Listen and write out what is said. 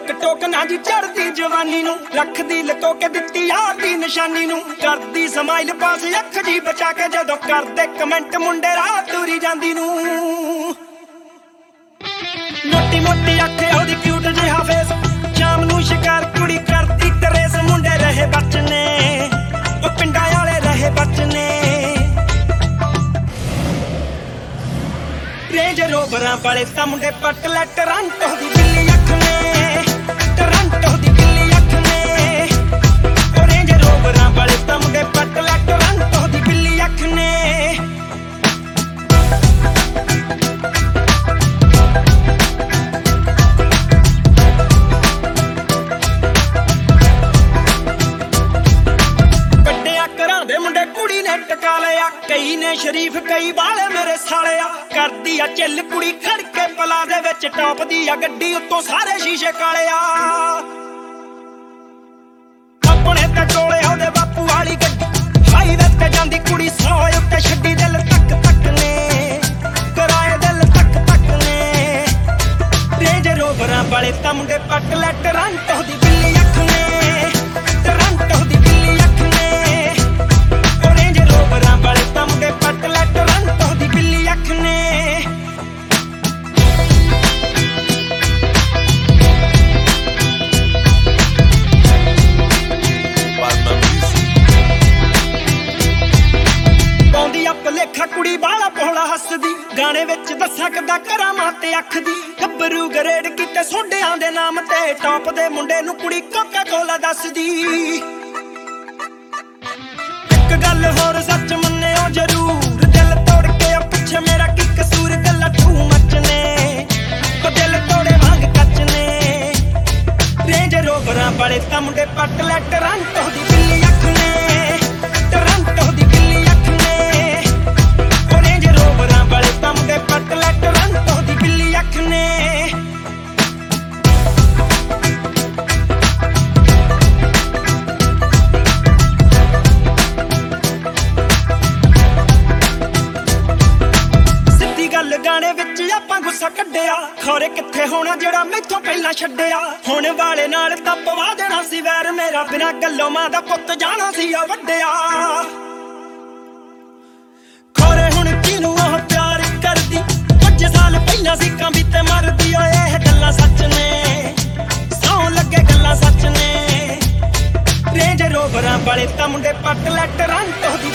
TikTok ਨਾ ਜੀ ਚੜਦੀ ਜਵਾਨੀ ਨੂੰ ਰੱਖਦੀ ਲਕੋ ਕੇ ਦਿੱਤੀ ਯਾਰ ਦੀ ਨਿਸ਼ਾਨੀ ਨੂੰ ਕਰਦੀ ਸਮਾਈਲ ਪਾਸ ਅੱਖ ਜੀ ਬਚਾ ਕੇ ਜਦੋਂ ਕਰਦੇ ਕਮੈਂਟ ਮੁੰਡੇ ਰਾਹ ਤੁਰੀ ਜਾਂਦੀ ਨੂੰ ਮੋਟੀ ਮੋਟੀ ਅੱਖੇ ਉਹਦੀ ਕਿਊਟ ਜਿਹਾ ਫੇਸ ਸ਼ਾਮ ਨੂੰ ਸ਼ਿਕਾਰ ਕੁੜੀ ਕਰਦੀ ਤਰੇਸ ਮੁੰਡੇ ਰਹੇ ਬਚਨੇ ਉਹ ਪਿੰਡਾਂ ਵਾਲੇ ਰਹੇ ਬਚਨੇ ਰੇਂਜ ਰੋਵਰਾਂ ਵਾਲੇ ਤਾਂ ਮੁੰਡੇ ਪੱਟ ਲੈ ਟੋਰਾਂਟੋ ਦੀ ਬਿੱਲੀ ਅੱਖ ਨੇ ਟੋਰਾਂਟੋ ਦੀ ਬਿੱਲੀ ਅੱਖ ਨੇ ਉਹ ਰੇਂਜ ਰੋਵਰਾਂ ਵਾਲੇ ਤਾਂ ਮੁੰਡੇ ਪੱਟ ਲੈ ਟੋਰਾਂਟੋ ਦੀ ਬਿੱਲੀ ਅੱਖ ਨੇ ਟਕਾ ਲਿਆ ਕਈ ਨੇ ਸ਼ਰੀਫ ਕਈ ਬਾਲੇ ਮੇਰੇ ਸਾਲਿਆ ਕਰਦੀ ਆ ਚੱਲ ਕੁੜੀ ਖੜ ਕੇ ਪਲਾ ਦੇ ਵਿੱਚ ਟੌਪ ਦੀ ਆ ਗੱਡੀ ਉੱਤੋਂ ਸਾਰੇ ਸ਼ੀਸ਼ੇ ਕਾਲਿਆ ਆਪਣੇ ਤੇ ਕੋਲੇ ਉਹਦੇ ਬਾਪੂ ਵਾਲੀ ਗੱਡੀ ਹਾਈਵੇ ਤੇ ਜਾਂਦੀ ਕੁੜੀ 100 ਉੱਤੇ ਛੱਡੀ ਦਿਲ ਤੱਕ ਤੱਕ ਨੇ ਕਰਾਏ ਦਿਲ ਤੱਕ ਤੱਕ ਨੇ ਰੇਂਜ ਰੋਵਰਾਂ ਵਾਲੇ ਤਾਂ ਮੁੰਡੇ ਪੱਟ ਲੈ ਟੋਰਾਂਟੋ ਦੀ ਬਿੱਲੀ ਅੱਖ ਨੇ ਟੋਰਾਂਟੋ ਦੀ ਬਿੱਲੀ ਅੱਖ ਨੇ ਵਾਲੇ ਤਾਂ ਮੁੰਡੇ ਪੱਟ ਲੈ ਟੋਰਾਂਟੋ ਦੀ ਬਿੱਲੀ ਅੱਖ ਨੇ ਪਾਉਂਦੀ ਆ ਭਲੇਖਾ ਕੁੜੀ ਬਾਲਾ ਭੋਲਾ ਹੱਸਦੀ ਗਾਣੇ ਵਿੱਚ ਦੱਸਾਂ ਕਿੱਦਾਂ ਕਰਾਂ ਮਾਂ ਤੇ ਅੱਖ ਦੀ ਗੱਭਰੂ ਗਰੇਡ ਕੀਤੇ ਸੋਡਿਆਂ ਦੇ ਨਾਮ ਤੇ ਟੌਪ ਦੇ ਮੁੰਡੇ ਨੂੰ ਕੁੜੀ ਕੋਕਾ ਕੋਲਾ ਦੱਸਦੀ ਗੱਲ ਹੋਰ ਸੱਚ ਮੰਨਿਓ ਜ਼ਰੂਰ ਦਿਲ ਤੋੜ ਕੇ ਪਿੱਛੇ ਮੇਰਾ ਕੀ ਕਸੂਰ ਗੱਲਾਂ ਤੂੰ ਮੱਚਨੇ ਉਹ ਦਿਲ ਤੋੜੇ ਵਾਂਗ ਕੱਚਨੇ ਰੇਂਜ ਰੋਵਰਾਂ ਵਾਲੇ ਤਾਂ ਮੁੰਡੇ ਪੱਟ ਲੈ ਟੋਰਾਂਟੋ ਦੀ ਬਿੱਲੀ ਅੱਖ ਨੇ ਟੋਰਾਂਟੋ ਦੀ ਬਿੱਲੀ ਅੱਖ ਨੇ ਉਹ ਰੇਂਜ ਰੋਵਰਾਂ ਵਾਲੇ ਤਾਂ ਮੁੰਡੇ ਪੱਟ ਲੈ ਟੋਰਾਂਟੋ ਦੀ ਬਿੱਲੀ ਅੱਖ ਨੇ ਗਾਣੇ ਵਿੱਚ ਆਪਾਂ ਗੁੱਸਾ ਕੱਢਿਆ ਖੋਰੇ ਕਿੱਥੇ ਹੋਣਾ ਜਿਹੜਾ ਮੈਥੋਂ ਪਹਿਲਾਂ ਛੱਡਿਆ ਹੁਣ ਵਾਲੇ ਨਾਲ ਤਾਂ ਪਵਾ ਦੇਣਾ ਸੀ ਵੈਰ ਮੇਰਾ ਬਿਨਾਂ ਗੱਲੋਂ ਮਾਂ ਦਾ ਪੁੱਤ ਜਾਣਾ ਸੀ ਆ ਵੱਡਿਆ ਖੋਰੇ ਹੁਣ ਕਿਨੂੰ ਉਹ ਪਿਆਰ ਕਰਦੀ 5 ਸਾਲ ਪਹਿਲਾਂ ਸੀ ਕੰਬੀ ਤੇ ਮਰਦੀ ਓਏ ਇਹ ਗੱਲਾਂ ਸੱਚ ਨੇ ਸੌਂ ਲੱਗੇ ਗੱਲਾਂ ਸੱਚ ਨੇ ਰੇਂਜ ਰੋਵਰਾਂ ਵਾਲੇ ਤਾਂ ਮੁੰਡੇ ਪੱਟ ਲੈ ਟੋਰਾਂਟੋ ਦੀ